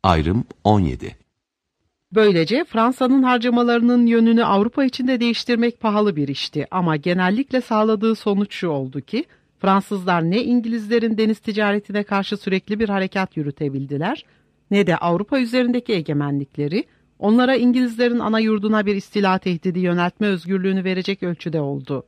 Ayrım 17. Böylece Fransa'nın harcamalarının yönünü Avrupa içinde değiştirmek pahalı bir işti ama genellikle sağladığı sonuç şu oldu ki Fransızlar ne İngilizlerin deniz ticaretine karşı sürekli bir harekat yürütebildiler ne de Avrupa üzerindeki egemenlikleri onlara İngilizlerin ana yurduna bir istila tehdidi yöneltme özgürlüğünü verecek ölçüde oldu.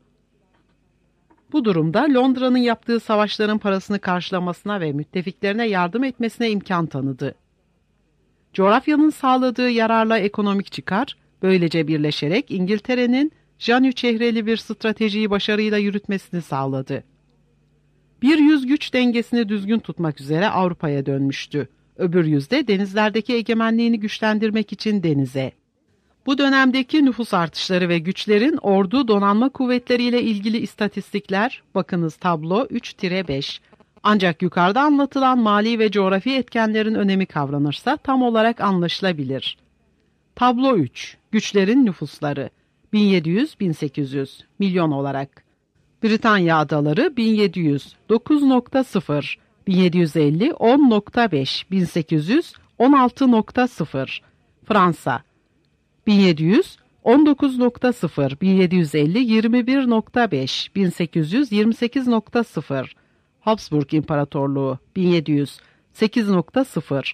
Bu durumda Londra'nın yaptığı savaşların parasını karşılamasına ve müttefiklerine yardım etmesine imkan tanıdı. Coğrafyanın sağladığı yararla ekonomik çıkar, böylece birleşerek İngiltere'nin Janü çehreli bir stratejiyi başarıyla yürütmesini sağladı. Bir yüz güç dengesini düzgün tutmak üzere Avrupa'ya dönmüştü. Öbür yüzde denizlerdeki egemenliğini güçlendirmek için denize. Bu dönemdeki nüfus artışları ve güçlerin ordu donanma kuvvetleriyle ilgili istatistikler, bakınız tablo 3-5. Ancak yukarıda anlatılan mali ve coğrafi etkenlerin önemi kavranırsa tam olarak anlaşılabilir. Tablo 3. Güçlerin nüfusları 1700-1800 milyon olarak. Britanya adaları 1700 9.0, 1750 10.5, 1800 16.0. Fransa 1700 19.0, 1750 21.5, 1800 28.0. Habsburg İmparatorluğu 1700 8.0,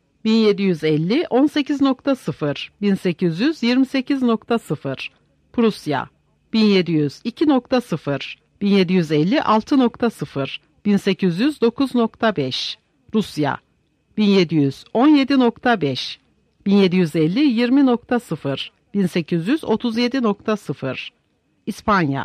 1750 18.0, 1800 28.0. Prusya 1700 2.0, 1750 6.0, 1800 9.5. Rusya 1700 17.5, 1750 20.0, 1800 37.0. İspanya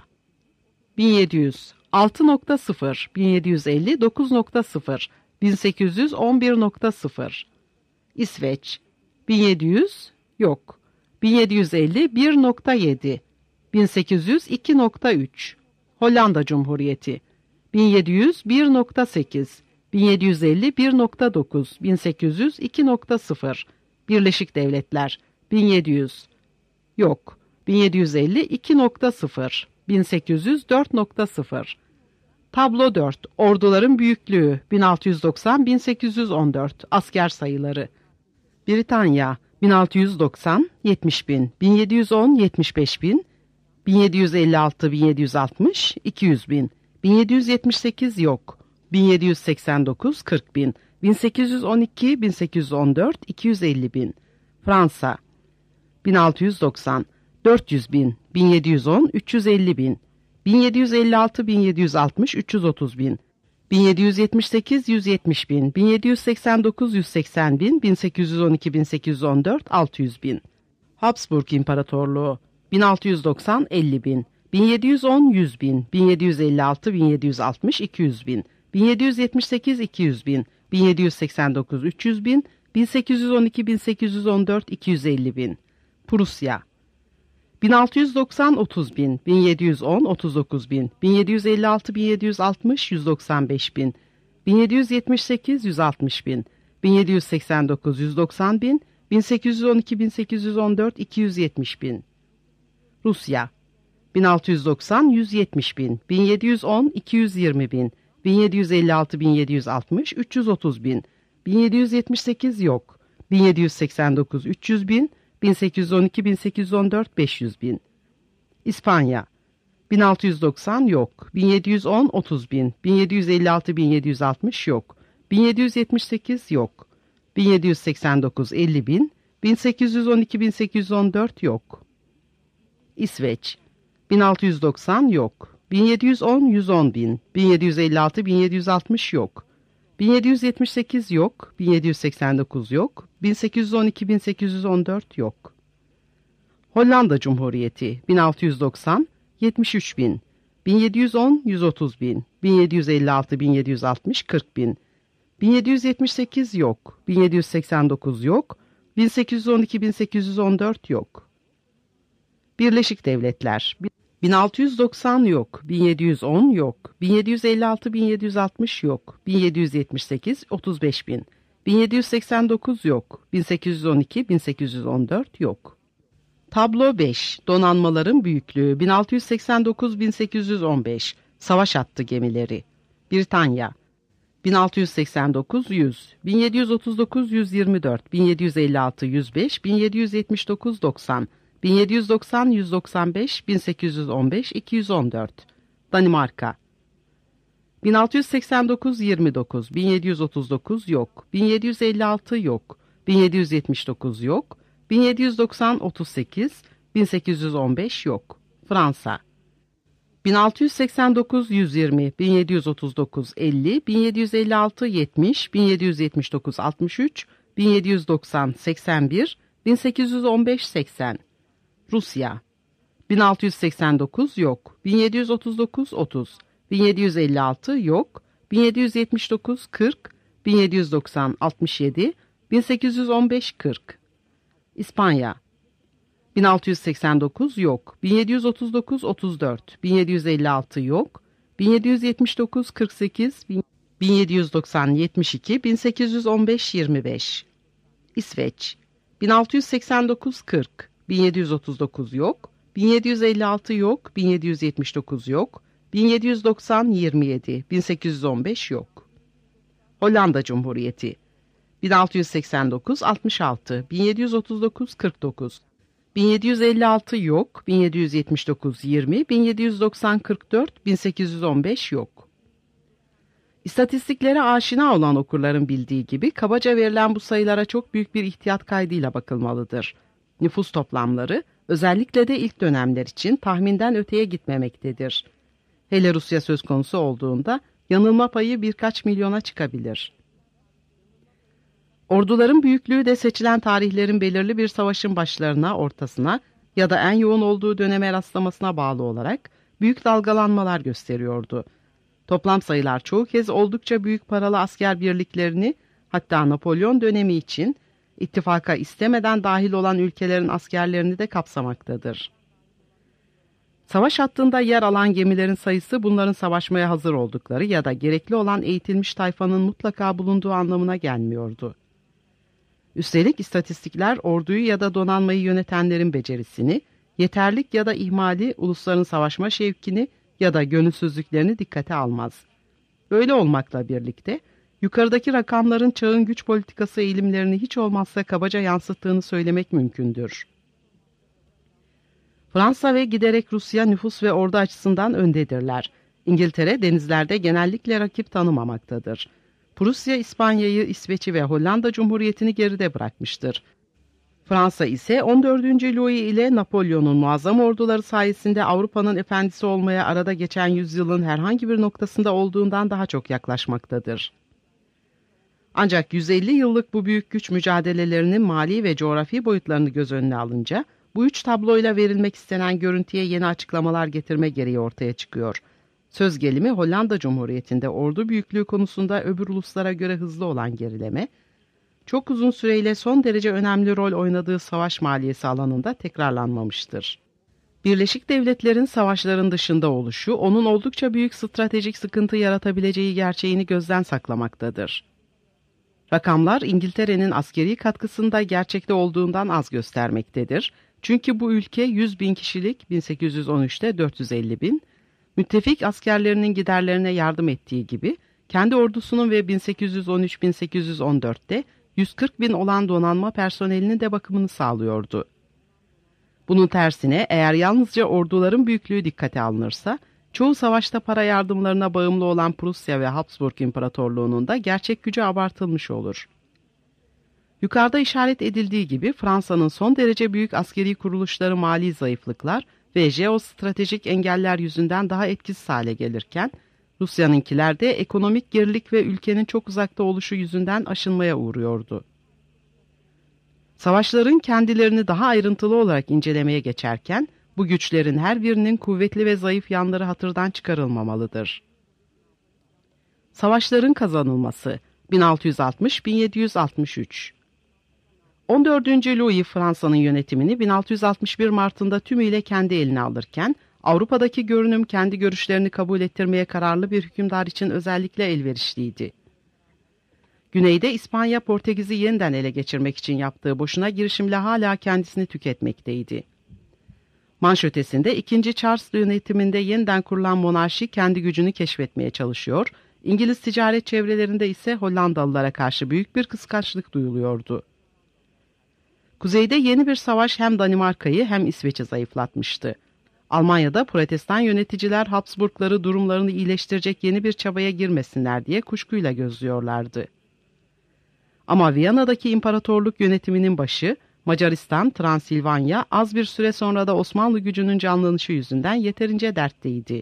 1700 6.0, 1750 9.0, 1800 11.0. İsveç 1700 yok, 1750 1.7, 1800 2.3. Hollanda Cumhuriyeti 1700 1.8, 1750 1.9, 1800 2.0. Birleşik Devletler 1700 yok, 1750 2.0, 1800 4.0. Tablo 4. Orduların büyüklüğü 1690-1814. Asker sayıları. Britanya 1690 70 bin, 1710 75 bin, 1756 1760 200 bin, 1778 yok, 1789 40 bin, 1812 1814 250 bin. Fransa 1690 400 bin, 1710 350 bin, 1756 1760 330 bin, 1778 170 bin, 1789 180 bin, 1812 1814 600 bin. Habsburg İmparatorluğu 1690 50 bin, 1710 100 bin, 1756 1760 200 bin, 1778 200 bin, 1789 300 bin, 1812 1814 250 bin. Prusya 1690 30 bin, 1710 39 bin, 1756 1760 195 bin, 1778 160 bin, 1789 190 bin, 1812 1814 270 bin. Rusya 1690 170 bin, 1710 220 bin, 1756 1760 330 bin, 1778 yok, 1789 300 bin, 1812 1814 500 bin. İspanya 1690 yok, 1710 30 bin, 1756 1760 yok, 1778 yok, 1789 50 bin, 1812 1814 yok. İsveç 1690 yok, 1710 110 bin, 1756 1760 yok, 1778 yok, 1789 yok, 1812 1814 yok. Hollanda Cumhuriyeti 1690 73 bin, 1710 130 bin, 1756 1760 40 bin, 1778 yok, 1789 yok, 1812 1814 yok. Birleşik Devletler 1690 yok, 1710 yok, 1756 1760 yok, 1778 35 bin, 1789 yok, 1812 1814 yok. Tablo 5. Donanmaların büyüklüğü 1689-1815. Savaş hattı gemileri. Britanya 1689 100, 1739 124, 1756 105, 1779 90, 1790 195, 1815 214. Danimarka. 1689 29, 1739 yok, 1756 yok, 1779 yok, 1790 38, 1815 yok. Fransa. 1689 120, 1739 50, 1756 70, 1779 63, 1790 81, 1815 80. Rusya. 1689 yok, 1739 30, 1756 yok, 1779 40, 1790 67, 1815 40. İspanya. 1689 yok, 1739 34, 1756 yok, 1779 48, 1790 72, 1815 25. İsveç. 1689 40, 1739 yok, 1756 yok, 1779 yok, 1790 27, 1815 yok. Hollanda Cumhuriyeti. 1689 66, 1739 49, 1756 yok, 1779 20, 1790 44, 1815 yok. İstatistiklere aşina olan okurların bildiği gibi kabaca verilen bu sayılara çok büyük bir ihtiyat kaydıyla bakılmalıdır. Nüfus toplamları özellikle de ilk dönemler için tahminden öteye gitmemektedir. Hele Rusya söz konusu olduğunda yanılma payı birkaç milyona çıkabilir. Orduların büyüklüğü de seçilen tarihlerin belirli bir savaşın başlarına, ortasına ya da en yoğun olduğu döneme rastlamasına bağlı olarak büyük dalgalanmalar gösteriyordu. Toplam sayılar çoğu kez oldukça büyük paralı asker birliklerini, hatta Napolyon dönemi için ittifaka istemeden dahil olan ülkelerin askerlerini de kapsamaktadır. Savaş hattında yer alan gemilerin sayısı bunların savaşmaya hazır oldukları ya da gerekli olan eğitilmiş tayfanın mutlaka bulunduğu anlamına gelmiyordu. Üstelik istatistikler orduyu ya da donanmayı yönetenlerin becerisini, yeterlik ya da ihmali, ulusların savaşma şevkini ya da gönülsüzlüklerini dikkate almaz. Böyle olmakla birlikte yukarıdaki rakamların çağın güç politikası eğilimlerini hiç olmazsa kabaca yansıttığını söylemek mümkündür. Fransa ve giderek Rusya nüfus ve ordu açısından öndedirler. İngiltere denizlerde genellikle rakip tanımamaktadır. Prusya, İspanya'yı, İsveç'i ve Hollanda Cumhuriyeti'ni geride bırakmıştır. Fransa ise 14. Louis ile Napolyon'un muazzam orduları sayesinde Avrupa'nın efendisi olmaya arada geçen yüzyılın herhangi bir noktasında olduğundan daha çok yaklaşmaktadır. Ancak 150 yıllık bu büyük güç mücadelelerinin mali ve coğrafi boyutlarını göz önüne alınca, bu üç tabloyla verilmek istenen görüntüye yeni açıklamalar getirme gereği ortaya çıkıyor. Söz gelimi Hollanda Cumhuriyeti'nde ordu büyüklüğü konusunda öbür uluslara göre hızlı olan gerileme, çok uzun süreyle son derece önemli rol oynadığı savaş maliyesi alanında tekrarlanmamıştır. Birleşik Devletler'in savaşların dışında oluşu, onun oldukça büyük stratejik sıkıntı yaratabileceği gerçeğini gözden saklamaktadır. Rakamlar İngiltere'nin askeri katkısında gerçekte olduğundan az göstermektedir. Çünkü bu ülke 100 bin kişilik 1813'te 450 bin, müttefik askerlerinin giderlerine yardım ettiği gibi, kendi ordusunun ve 1813-1814'te 140 bin olan donanma personelinin de bakımını sağlıyordu. Bunun tersine eğer yalnızca orduların büyüklüğü dikkate alınırsa, çoğu savaşta para yardımlarına bağımlı olan Prusya ve Habsburg İmparatorluğu'nun da gerçek gücü abartılmış olur. Yukarıda işaret edildiği gibi Fransa'nın son derece büyük askeri kuruluşları mali zayıflıklar ve jeostratejik engeller yüzünden daha etkisiz hale gelirken, Rusya'nınkiler de ekonomik gerilik ve ülkenin çok uzakta oluşu yüzünden aşınmaya uğruyordu. Savaşların kendilerini daha ayrıntılı olarak incelemeye geçerken, bu güçlerin her birinin kuvvetli ve zayıf yanları hatırdan çıkarılmamalıdır. Savaşların kazanılması 1660-1763. 14. Louis Fransa'nın yönetimini 1661 Mart'ında tümüyle kendi eline alırken, Avrupa'daki görünüm kendi görüşlerini kabul ettirmeye kararlı bir hükümdar için özellikle elverişliydi. Güneyde İspanya Portekiz'i yeniden ele geçirmek için yaptığı boşuna girişimle hala kendisini tüketmekteydi. Manş ötesinde 2. Charles yönetiminde yeniden kurulan monarşi kendi gücünü keşfetmeye çalışıyor, İngiliz ticaret çevrelerinde ise Hollandalılara karşı büyük bir kıskançlık duyuluyordu. Kuzeyde yeni bir savaş hem Danimarka'yı hem İsveç'i zayıflatmıştı. Almanya'da Protestan yöneticiler Habsburgları durumlarını iyileştirecek yeni bir çabaya girmesinler diye kuşkuyla gözlüyorlardı. Ama Viyana'daki imparatorluk yönetiminin başı, Macaristan, Transilvanya az bir süre sonra da Osmanlı gücünün canlanışı yüzünden yeterince dertteydi.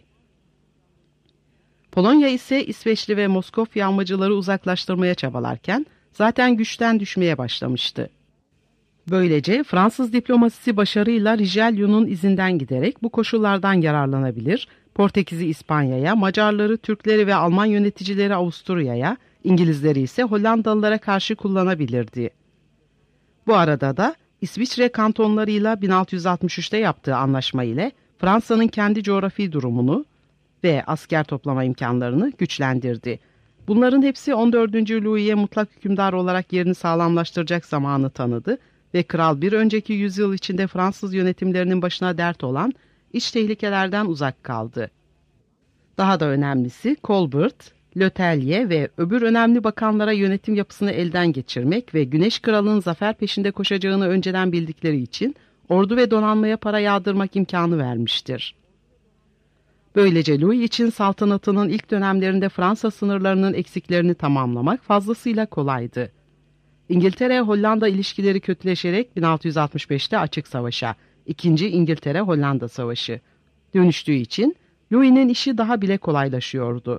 Polonya ise İsveçli ve Moskov yağmacıları uzaklaştırmaya çabalarken zaten güçten düşmeye başlamıştı. Böylece Fransız diplomasisi başarıyla Richelieu'nun izinden giderek bu koşullardan yararlanabilir, Portekiz'i İspanya'ya, Macarları, Türkleri ve Alman yöneticileri Avusturya'ya, İngilizleri ise Hollandalılara karşı kullanabilirdi. Bu arada da İsviçre kantonlarıyla 1663'te yaptığı anlaşma ile Fransa'nın kendi coğrafi durumunu ve asker toplama imkanlarını güçlendirdi. Bunların hepsi 14. Louis'e mutlak hükümdar olarak yerini sağlamlaştıracak zamanı tanıdı ve kral bir önceki yüzyıl içinde Fransız yönetimlerinin başına dert olan iç tehlikelerden uzak kaldı. Daha da önemlisi Colbert, Le Tellier ve öbür önemli bakanlara yönetim yapısını elden geçirmek ve Güneş Kralı'nın zafer peşinde koşacağını önceden bildikleri için ordu ve donanmaya para yağdırmak imkanı vermiştir. Böylece Louis için saltanatının ilk dönemlerinde Fransa sınırlarının eksiklerini tamamlamak fazlasıyla kolaydı. İngiltere-Hollanda ilişkileri kötüleşerek 1665'te açık savaşa, 2. İngiltere-Hollanda Savaşı dönüştüğü için Louis'nin işi daha bile kolaylaşıyordu.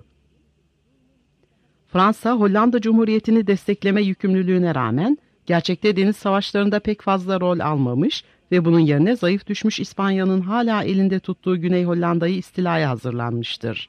Fransa, Hollanda Cumhuriyeti'ni destekleme yükümlülüğüne rağmen gerçekte deniz savaşlarında pek fazla rol almamış ve bunun yerine zayıf düşmüş İspanya'nın hala elinde tuttuğu Güney Hollanda'yı istilaya hazırlanmıştır.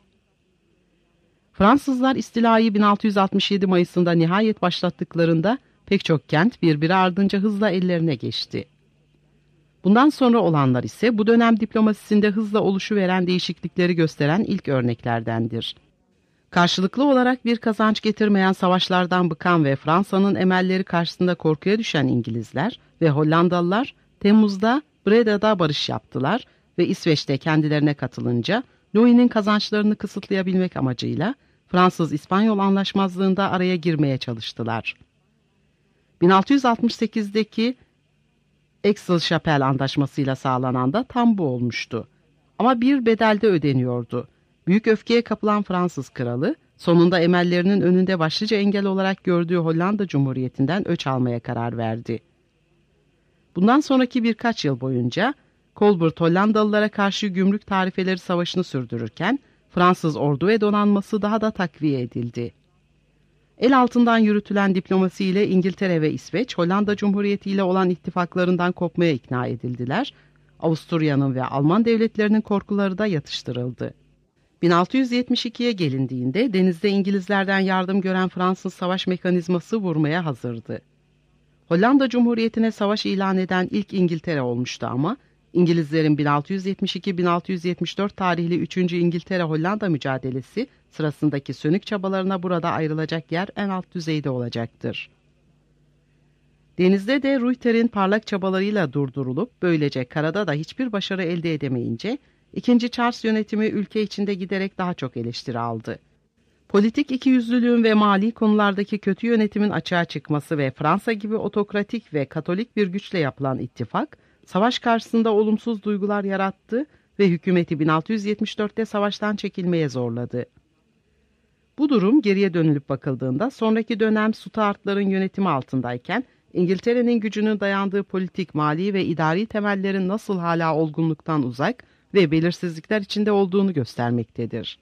Fransızlar istilayı 1667 Mayıs'ında nihayet başlattıklarında pek çok kent birbiri ardınca hızla ellerine geçti. Bundan sonra olanlar ise bu dönem diplomasisinde hızla oluşuveren değişiklikleri gösteren ilk örneklerdendir. Karşılıklı olarak bir kazanç getirmeyen savaşlardan bıkan ve Fransa'nın emelleri karşısında korkuya düşen İngilizler ve Hollandalılar Temmuz'da Breda'da barış yaptılar ve İsveç'te kendilerine katılınca Louis'nin kazançlarını kısıtlayabilmek amacıyla Fransız-İspanyol anlaşmazlığında araya girmeye çalıştılar. 1668'deki Aix-la-Chapelle Antlaşması'yla sağlanan da tam bu olmuştu. Ama bir bedelde ödeniyordu. Büyük öfkeye kapılan Fransız kralı, sonunda emellerinin önünde başlıca engel olarak gördüğü Hollanda Cumhuriyeti'nden öç almaya karar verdi. Bundan sonraki birkaç yıl boyunca Colbert Hollandalılara karşı gümrük tarifeleri savaşını sürdürürken Fransız ordu ve donanması daha da takviye edildi. El altından yürütülen diplomasiyle İngiltere ve İsveç, Hollanda Cumhuriyeti ile olan ittifaklarından kopmaya ikna edildiler. Avusturya'nın ve Alman devletlerinin korkuları da yatıştırıldı. 1672'ye gelindiğinde denizde İngilizlerden yardım gören Fransız savaş mekanizması vurmaya hazırdı. Hollanda Cumhuriyeti'ne savaş ilan eden ilk İngiltere olmuştu ama İngilizlerin 1672-1674 tarihli 3. İngiltere-Hollanda mücadelesi sırasındaki sönük çabalarına burada ayrılacak yer en alt düzeyde olacaktır. Denizde de Ruyter'in parlak çabalarıyla durdurulup böylece karada da hiçbir başarı elde edemeyince 2. Charles yönetimi ülke içinde giderek daha çok eleştiri aldı. Politik ikiyüzlülüğün ve mali konulardaki kötü yönetimin açığa çıkması ve Fransa gibi otokratik ve katolik bir güçle yapılan ittifak, savaş karşısında olumsuz duygular yarattı ve hükümeti 1674'te savaştan çekilmeye zorladı. Bu durum geriye dönülüp bakıldığında sonraki dönem Stuartların yönetimi altındayken İngiltere'nin gücünün dayandığı politik, mali ve idari temellerin nasıl hala olgunluktan uzak ve belirsizlikler içinde olduğunu göstermektedir.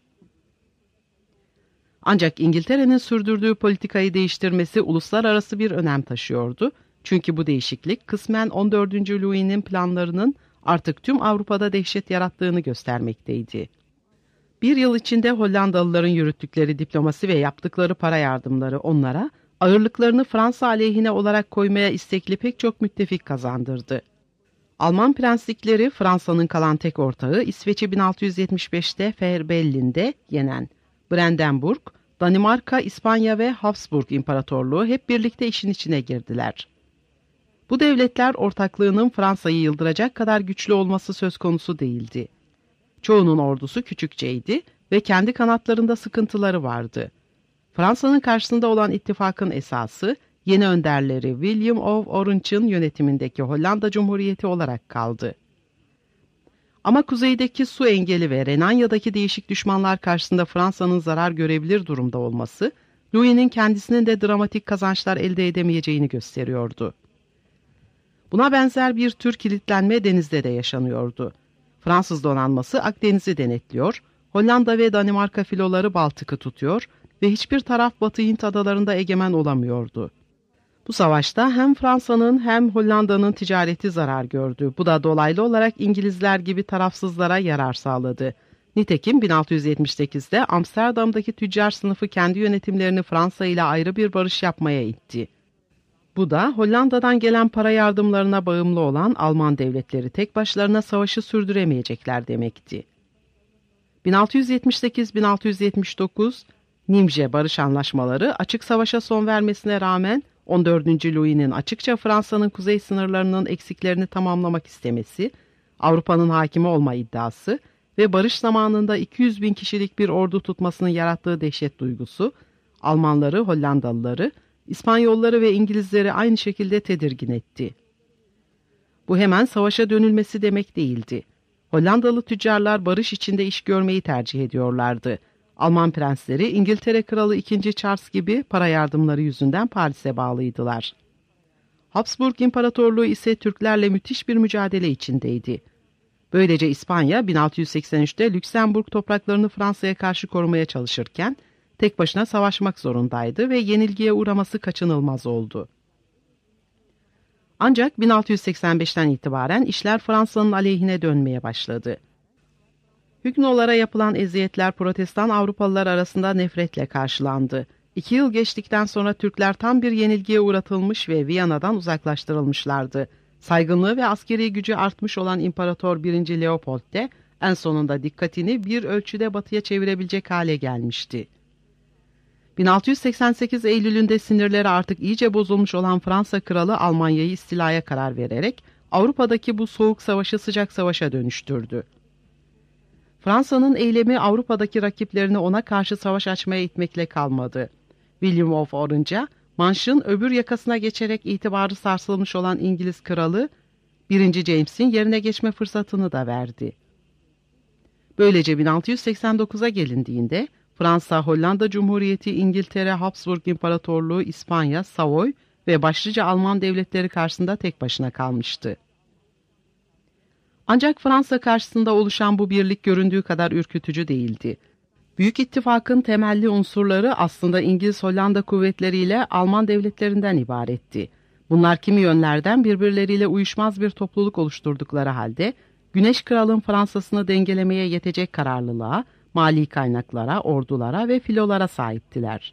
Ancak İngiltere'nin sürdürdüğü politikayı değiştirmesi uluslararası bir önem taşıyordu. Çünkü bu değişiklik kısmen 14. Louis'nin planlarının artık tüm Avrupa'da dehşet yarattığını göstermekteydi. Bir yıl içinde Hollandalıların yürüttükleri diplomasi ve yaptıkları para yardımları onlara ağırlıklarını Fransa aleyhine olarak koymaya istekli pek çok müttefik kazandırdı. Alman prenslikleri Fransa'nın kalan tek ortağı İsveç'i 1675'te Fehrbellin'de yenen Brandenburg, Danimarka, İspanya ve Habsburg İmparatorluğu hep birlikte işin içine girdiler. Bu devletler ortaklığının Fransa'yı yıldıracak kadar güçlü olması söz konusu değildi. Çoğunun ordusu küçükçeydi ve kendi kanatlarında sıkıntıları vardı. Fransa'nın karşısında olan ittifakın esası, yeni önderleri William of Orange'ın yönetimindeki Hollanda Cumhuriyeti olarak kaldı. Ama kuzeydeki su engeli ve Renanya'daki değişik düşmanlar karşısında Fransa'nın zarar görebilir durumda olması, Louis'nin kendisinin de dramatik kazançlar elde edemeyeceğini gösteriyordu. Buna benzer bir tür kilitlenme denizde de yaşanıyordu. Fransız donanması Akdeniz'i denetliyor, Hollanda ve Danimarka filoları Baltık'ı tutuyor ve hiçbir taraf Batı Hint adalarında egemen olamıyordu. Bu savaşta hem Fransa'nın hem Hollanda'nın ticareti zarar gördü. Bu da dolaylı olarak İngilizler gibi tarafsızlara yarar sağladı. Nitekim 1678'de Amsterdam'daki tüccar sınıfı kendi yönetimlerini Fransa ile ayrı bir barış yapmaya itti. Bu da Hollanda'dan gelen para yardımlarına bağımlı olan Alman devletleri tek başlarına savaşı sürdüremeyecekler demekti. 1678-1679 Nimje barış anlaşmaları açık savaşa son vermesine rağmen 14. Louis'nin açıkça Fransa'nın kuzey sınırlarının eksiklerini tamamlamak istemesi, Avrupa'nın hakimi olma iddiası ve barış zamanında 200 bin kişilik bir ordu tutmasının yarattığı dehşet duygusu, Almanları, Hollandalıları, İspanyolları ve İngilizleri aynı şekilde tedirgin etti. Bu hemen savaşa dönülmesi demek değildi. Hollandalı tüccarlar barış içinde iş görmeyi tercih ediyorlardı. Alman prensleri İngiltere Kralı II. Charles gibi para yardımları yüzünden Paris'e bağlıydılar. Habsburg İmparatorluğu ise Türklerle müthiş bir mücadele içindeydi. Böylece İspanya 1683'te Lüksemburg topraklarını Fransa'ya karşı korumaya çalışırken tek başına savaşmak zorundaydı ve yenilgiye uğraması kaçınılmaz oldu. Ancak 1685'ten itibaren işler Fransa'nın aleyhine dönmeye başladı. Hügnolara yapılan eziyetler Protestan Avrupalılar arasında nefretle karşılandı. 2 yıl geçtikten sonra Türkler tam bir yenilgiye uğratılmış ve Viyana'dan uzaklaştırılmışlardı. Saygınlığı ve askeri gücü artmış olan İmparator 1. Leopold de en sonunda dikkatini bir ölçüde batıya çevirebilecek hale gelmişti. 1688 Eylül'ünde sinirleri artık iyice bozulmuş olan Fransa kralı Almanya'yı istilaya karar vererek Avrupa'daki bu soğuk savaşı sıcak savaşa dönüştürdü. Fransa'nın eylemi Avrupa'daki rakiplerini ona karşı savaş açmaya itmekle kalmadı. William of Orange'a Manş'ın öbür yakasına geçerek itibarı sarsılmış olan İngiliz kralı 1. James'in yerine geçme fırsatını da verdi. Böylece 1689'a gelindiğinde Fransa, Hollanda Cumhuriyeti, İngiltere, Habsburg İmparatorluğu, İspanya, Savoy ve başlıca Alman devletleri karşısında tek başına kalmıştı. Ancak Fransa karşısında oluşan bu birlik göründüğü kadar ürkütücü değildi. Büyük İttifak'ın temelli unsurları aslında İngiliz-Hollanda kuvvetleriyle Alman devletlerinden ibaretti. Bunlar kimi yönlerden birbirleriyle uyuşmaz bir topluluk oluşturdukları halde, Güneş Kral'ın Fransa'sını dengelemeye yetecek kararlılığa, mali kaynaklara, ordulara ve filolara sahiptiler.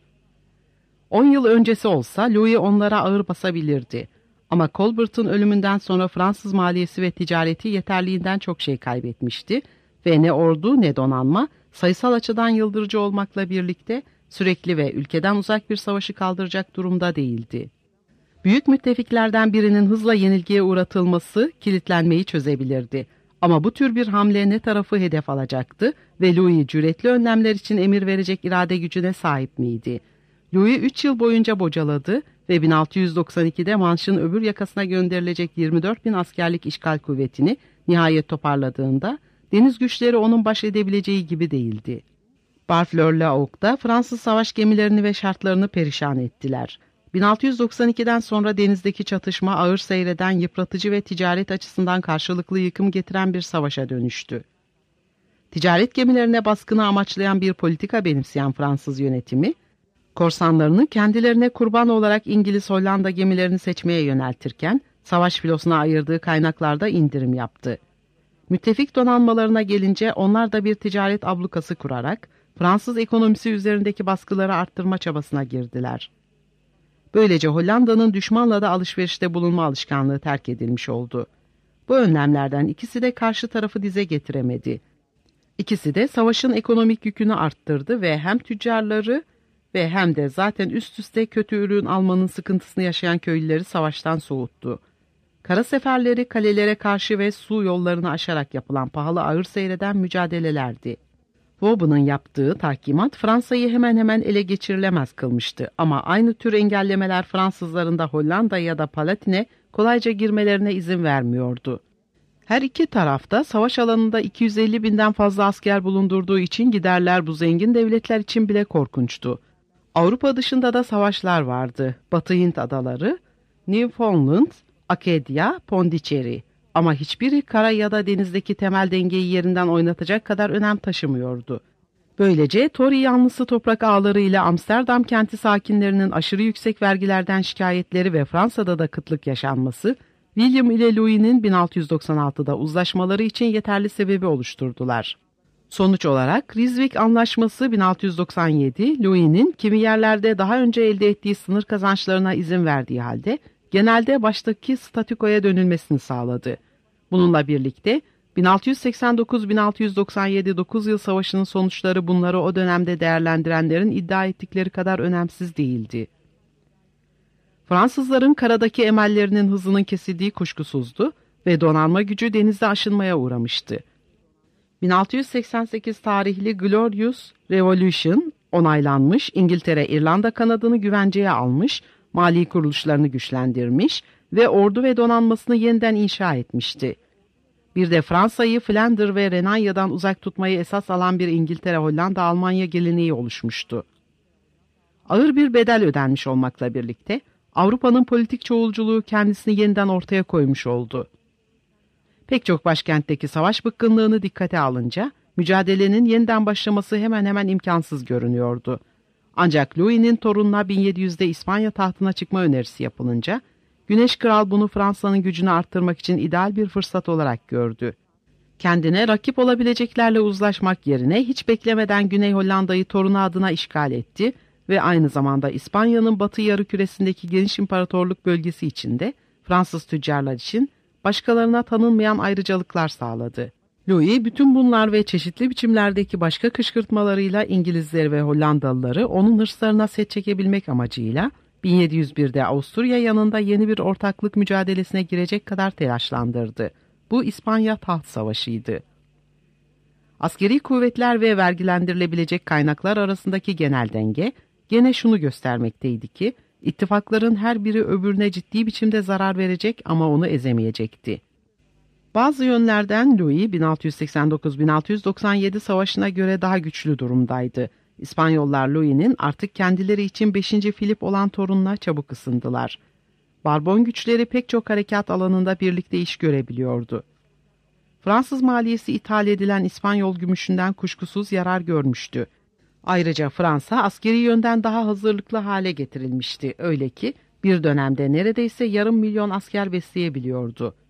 10 yıl öncesi olsa Louis onlara ağır basabilirdi. Ama Colbert'ın ölümünden sonra Fransız maliyesi ve ticareti yeterliğinden çok şey kaybetmişti ve ne ordu ne donanma sayısal açıdan yıldırıcı olmakla birlikte sürekli ve ülkeden uzak bir savaşı kaldıracak durumda değildi. Büyük müttefiklerden birinin hızla yenilgiye uğratılması kilitlenmeyi çözebilirdi. Ama bu tür bir hamle ne tarafı hedef alacaktı ve Louis cüretli önlemler için emir verecek irade gücüne sahip miydi? Louis 3 yıl boyunca bocaladı ve 1692'de Manş'ın öbür yakasına gönderilecek 24 bin askerlik işgal kuvvetini nihayet toparladığında deniz güçleri onun baş edebileceği gibi değildi. Barfleur-l'Oak'da Fransız savaş gemilerini ve şartlarını perişan ettiler. 1692'den sonra denizdeki çatışma ağır seyreden, yıpratıcı ve ticaret açısından karşılıklı yıkım getiren bir savaşa dönüştü. Ticaret gemilerine baskını amaçlayan bir politika benimseyen Fransız yönetimi, korsanlarını kendilerine kurban olarak İngiliz-Hollanda gemilerini seçmeye yöneltirken, savaş filosuna ayırdığı kaynaklarda indirim yaptı. Müttefik donanmalarına gelince onlar da bir ticaret ablukası kurarak, Fransız ekonomisi üzerindeki baskıları arttırma çabasına girdiler. Böylece Hollanda'nın düşmanla da alışverişte bulunma alışkanlığı terk edilmiş oldu. Bu önlemlerden ikisi de karşı tarafı dize getiremedi. İkisi de savaşın ekonomik yükünü arttırdı ve hem tüccarları ve hem de zaten üst üste kötü ürün almanın sıkıntısını yaşayan köylüleri savaştan soğuttu. Kara seferleri kalelere karşı ve su yollarını aşarak yapılan pahalı ağır seyreden mücadelelerdi. Vauban'ın yaptığı tahkimat Fransa'yı hemen hemen ele geçirilemez kılmıştı. Ama aynı tür engellemeler Fransızların da Hollanda ya da Palatine kolayca girmelerine izin vermiyordu. Her iki tarafta savaş alanında 250 binden fazla asker bulundurduğu için giderler bu zengin devletler için bile korkunçtu. Avrupa dışında da savaşlar vardı. Batı Hint adaları, Newfoundland, Acadia, Pondicherry. Ama hiçbiri kara ya da denizdeki temel dengeyi yerinden oynatacak kadar önem taşımıyordu. Böylece Tory yanlısı toprak ağlarıyla Amsterdam kenti sakinlerinin aşırı yüksek vergilerden şikayetleri ve Fransa'da da kıtlık yaşanması, William ile Louis'nin 1696'da uzlaşmaları için yeterli sebebi oluşturdular. Sonuç olarak Ryswick Anlaşması 1697, Louis'nin kimi yerlerde daha önce elde ettiği sınır kazançlarına izin verdiği halde, genelde baştaki statükoya dönülmesini sağladı. Bununla birlikte 1689-1697 9 yıl savaşının sonuçları bunları o dönemde değerlendirenlerin iddia ettikleri kadar önemsiz değildi. Fransızların karadaki emellerinin hızının kesildiği kuşkusuzdu ve donanma gücü denizde aşınmaya uğramıştı. 1688 tarihli Glorious Revolution onaylanmış, İngiltere İrlanda kanadını güvenceye almış, mali kuruluşlarını güçlendirmiş ve ordu ve donanmasını yeniden inşa etmişti. Bir de Fransa'yı Flander ve Renanya'dan uzak tutmayı esas alan bir İngiltere-Hollanda-Almanya geleneği oluşmuştu. Ağır bir bedel ödenmiş olmakla birlikte Avrupa'nın politik çoğulculuğu kendisini yeniden ortaya koymuş oldu. Pek çok başkentteki savaş bıkkınlığını dikkate alınca mücadelenin yeniden başlaması hemen hemen imkansız görünüyordu. Ancak Louis'nin torununa 1700'de İspanya tahtına çıkma önerisi yapılınca Güneş Kral bunu Fransa'nın gücünü arttırmak için ideal bir fırsat olarak gördü. Kendine rakip olabileceklerle uzlaşmak yerine hiç beklemeden Güney Hollanda'yı torunu adına işgal etti ve aynı zamanda İspanya'nın batı yarımküresindeki geniş imparatorluk bölgesi içinde Fransız tüccarlar için başkalarına tanınmayan ayrıcalıklar sağladı. Louis bütün bunlar ve çeşitli biçimlerdeki başka kışkırtmalarıyla İngilizleri ve Hollandalıları onun hırslarına set çekebilmek amacıyla 1701'de Avusturya yanında yeni bir ortaklık mücadelesine girecek kadar telaşlandırdı. Bu İspanya Taht Savaşı'ydı. Askeri kuvvetler ve vergilendirilebilecek kaynaklar arasındaki genel denge gene şunu göstermekteydi ki, ittifakların her biri öbürüne ciddi biçimde zarar verecek ama onu ezemeyecekti. Bazı yönlerden Louis 1689-1697 savaşına göre daha güçlü durumdaydı. İspanyollar Louis'nin artık kendileri için 5. Filip olan torununa çabuk ısındılar. Barbon güçleri pek çok harekat alanında birlikte iş görebiliyordu. Fransız maliyesi ithal edilen İspanyol gümüşünden kuşkusuz yarar görmüştü. Ayrıca Fransa askeri yönden daha hazırlıklı hale getirilmişti. Öyle ki bir dönemde neredeyse 500.000 asker besleyebiliyordu.